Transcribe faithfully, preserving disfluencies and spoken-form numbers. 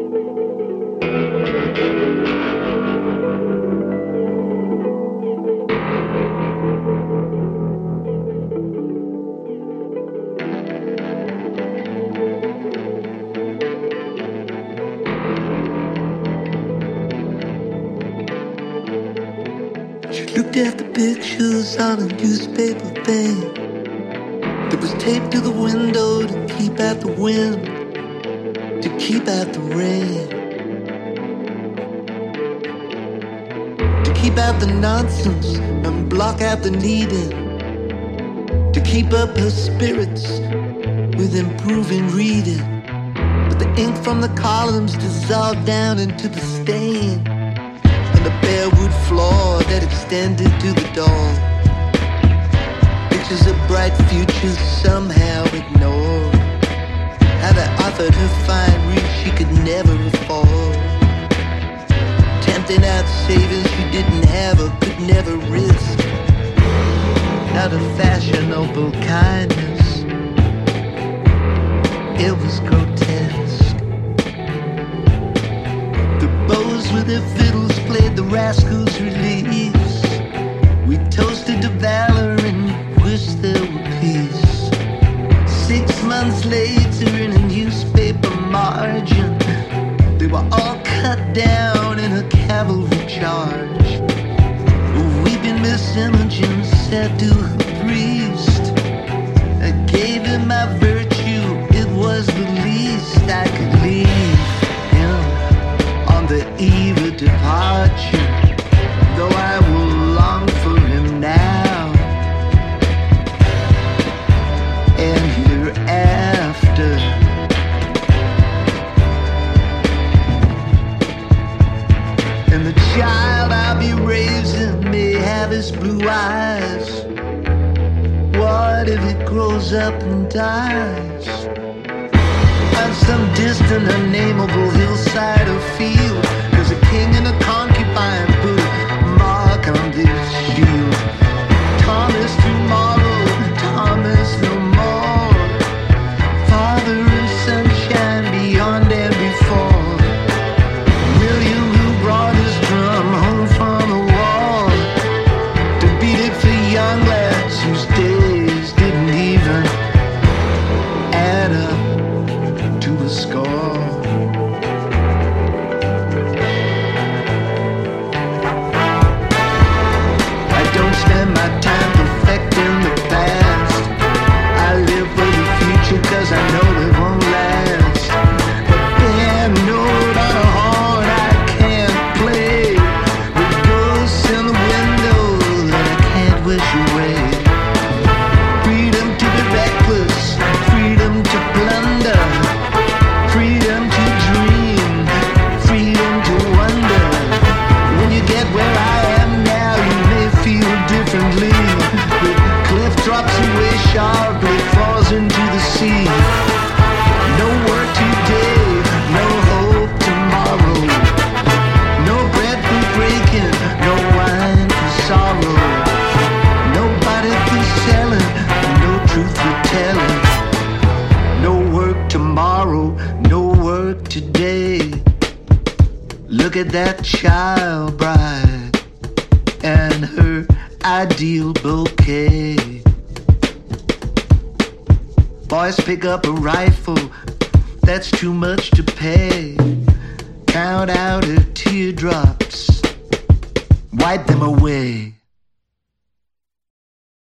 Looked at the pictures on a newspaper thing that was taped to the window to keep out the wind, to keep out the rain, to keep out the nonsense and block out the needing, to keep up her spirits with improving reading. But the ink from the columns dissolved down into the stain and the bare wood floor that extended to the door. Pictures of bright futures somehow ignored. How they offered her fine wreath she could never afford. Tempting out savings she didn't have or could never risk. Out of fashionable kindness, it was grotesque. The bows with their fiddles played the rascals' release. We toasted to valor and wished there were peace. Six months later in a newspaper margin, they were all cut down in a cavalry charge. Weeping Miss Imogen said to her priest, I gave him my virtue, it was the least I could leave him on the eve of departure, though I will long for him now and hereafter. And the child I'll be raising may have his blue eyes. What if it grows up and dies on some distant, unnameable hillside or field? There's a king and a concubine put a mark on this shield. Thomas tomorrow, Thomas no more. Father and sunshine beyond and before. William who brought his drum home from the war to beat it for young lads whose days didn't even add up to a score. I don't spend my time perfecting the past. I live for the future cause I know it won't last. A band note on a horn I can't play, with ghosts in the window that I can't wish away. Freedom to be reckless, freedom to plunder, freedom to dream, freedom to wonder. When you get where I am now, you may feel differently. The cliff drops away sharply, falls into the sea. No work today, no hope tomorrow. No bread for breaking, no wine for sorrow. Nobody for selling, no truth for telling. No work tomorrow, no work today. Look at that child bride and her ideal bouquet. Boys pick up a rifle, that's too much to pay. Count out her teardrops, wipe them away.